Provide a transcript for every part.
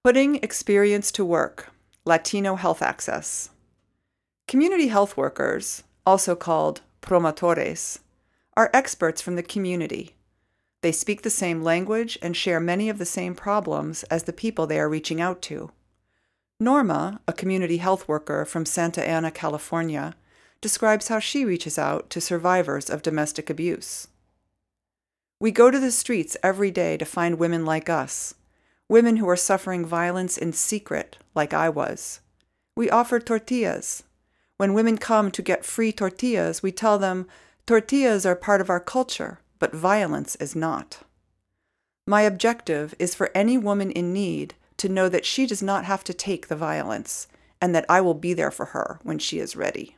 Putting experience to work, Latino health access. Community health workers, also called promotores, are experts from the community. They speak the same language and share many of the same problems as the people they are reaching out to. Norma, a community health worker from Santa Ana, California, describes how she reaches out to survivors of domestic abuse. We go to the streets every day to find women like us, women who are suffering violence in secret, like I was. We offer tortillas. When women come to get free tortillas, we tell them, tortillas are part of our culture, but violence is not. My objective is for any woman in need to know that she does not have to take the violence, and that I will be there for her when she is ready.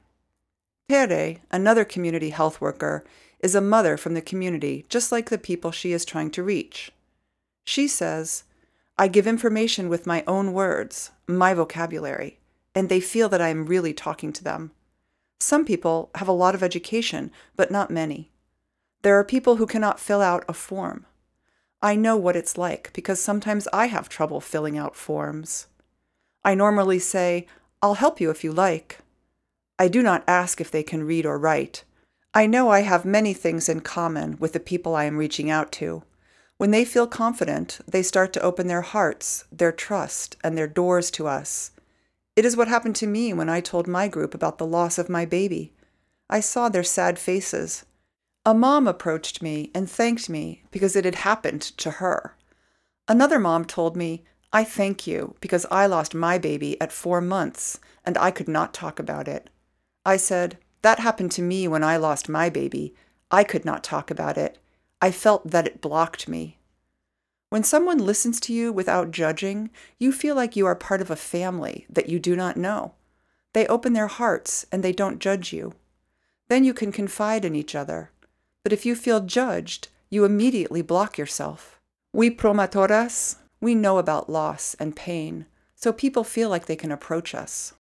Tere, another community health worker, is a mother from the community, just like the people she is trying to reach. She says, I give information with my own words, my vocabulary, and they feel that I am really talking to them. Some people have a lot of education, but not many. There are people who cannot fill out a form. I know what it's like because sometimes I have trouble filling out forms. I normally say, I'll help you if you like. I do not ask if they can read or write. I know I have many things in common with the people I am reaching out to. When they feel confident, they start to open their hearts, their trust, and their doors to us. It is what happened to me when I told my group about the loss of my baby. I saw their sad faces. A mom approached me and thanked me because it had happened to her. Another mom told me, I thank you because I lost my baby at 4 months and I could not talk about it. I said, that happened to me when I lost my baby. I could not talk about it. I felt that it blocked me. When someone listens to you without judging, you feel like you are part of a family that you do not know. They open their hearts and they don't judge you. Then you can confide in each other. But if you feel judged, you immediately block yourself. We promotoras, we know about loss and pain, so people feel like they can approach us.